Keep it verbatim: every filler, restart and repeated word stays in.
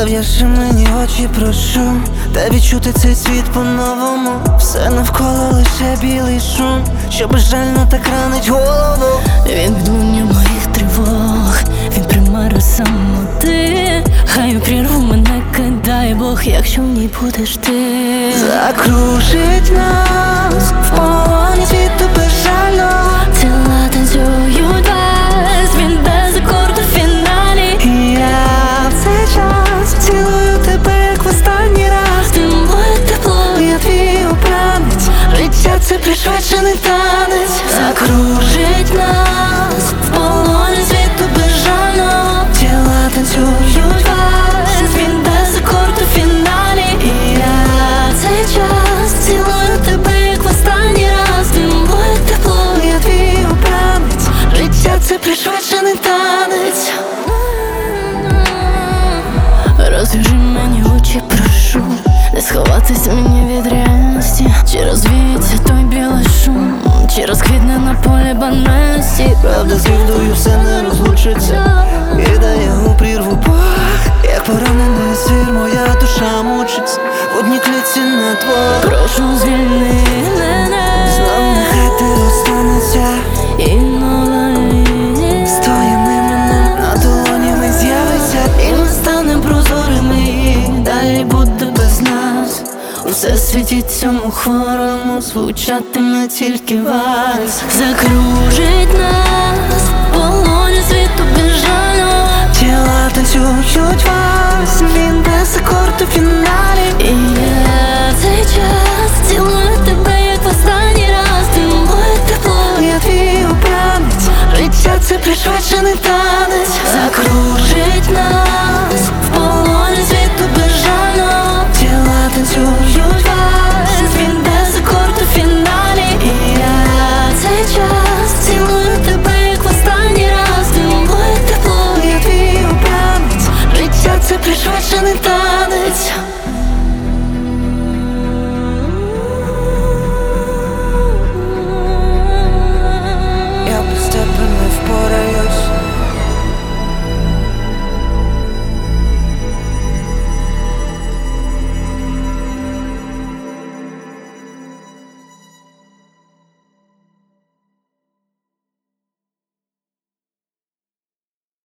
Зав'яжи мені очі, прошу, та відчути цей світ по-новому. Все навколо лише білий шум, що безжально так ранить голову. Він відлуння моїх тривог, він примара самоти. Хай у прірву мене кидає Бог, якщо в ній будеш ти. Закружить нас в полоні світу безжально. Тіла танцюють вальс, він без акорду в фіналі. І я в цей час цілую тебе, як в останній раз. Ти моє тепло, я твій обранець. Життя це пришвидшений танець. закружить нас в полоні світу безжально. Тіла танцюють вальс, Він без акорду в фіналі. І я цей час цілую тебе, як в останній раз. Ти моє тепло, я твій обранець. Життя це пришвидшений танець. розв'яжи мені очі, прошу, не сховатись мені від реальності. Чи розвіється той білий шум, чи розквітне на полі банальності. Правда з кривдою все не розлучиться, і дає у прірву Бог. Як поранений звір, моя душа мучиться в одній клітці на двох. Прошу, звільни мене, знов нехай ти розстанеться, і нова лінія з твоїм іменем на долоні не з'явиться. і ми станем прозорими, і далі буде без нас. У всесвіті цьому хворому звучатиме тільки вальс. Закружить нас в полоні світу безжально. Тіла танцюють вальс, він без акорду в фіналі. І я цей час цілую тебе, як в останній раз. Ти моє тепло, я твій обранець. Життя це пришвидшений танець. закружить нас в полоні світу безжально. Тіла танцюють вальс, Він без акорду в фіналі. І я цей час цілую тебе, як в останній раз. Ти моє тепло, я твій обранець. Життя це пришвидшений танець.